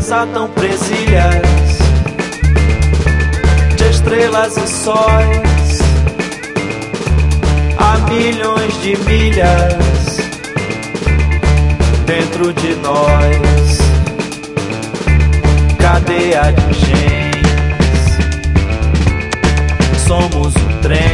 desatam presilhas de estrelas e sóis a milhões de milhas dentro de nós. Cadeia de genes, somos um trem